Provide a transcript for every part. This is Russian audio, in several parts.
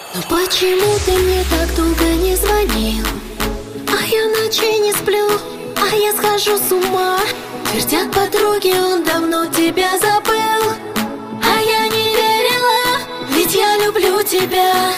Но почему ты мне так долго не звонил? А я ночей не сплю, а я схожу с ума. Твердят подруги, он давно тебя забыл. А я не верила, ведь я люблю тебя.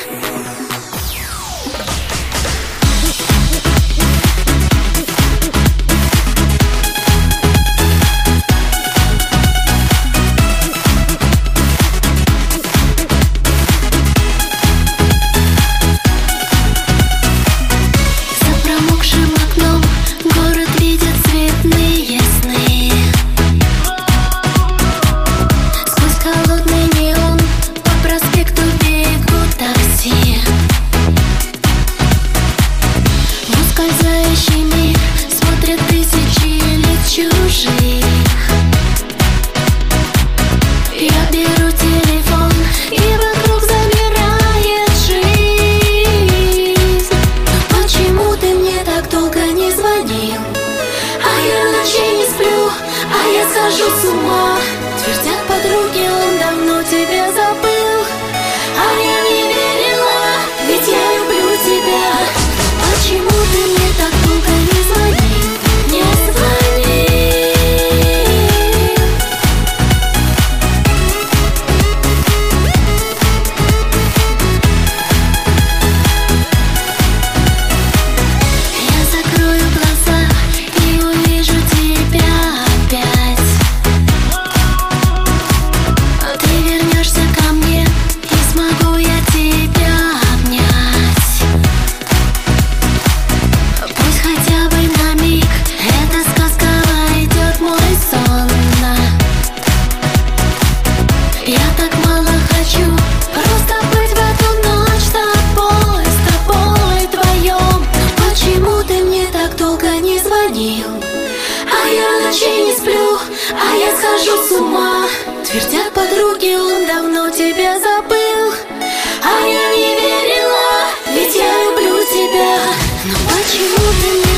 Смотрят тысячи лиц чужих. Я беру телефон, и вокруг замирает жизнь. Но почему ты мне так долго не звонил? А я ночей не сплю, а я схожу с ума. Твердят подруги, он давно тебя забыл. А я не верила, ведь я люблю тебя. Почему ты мне так долго не звонил? Не звонил. Я закрою глаза и увижу тебя опять. Ты вернешься ко мне, и смогу я тебя обнять. Пусть хотя бы на миг эта сказка войдет в мой сон. Я так мало хочу просто быть в эту ночь с тобой вдвоем. Но почему ты мне так долго не звонил? А я ночей не сплю, а я схожу с ума. Твердят подруги, он давно тебя забыл. А я не верила, ведь я люблю тебя. Но почему ты мне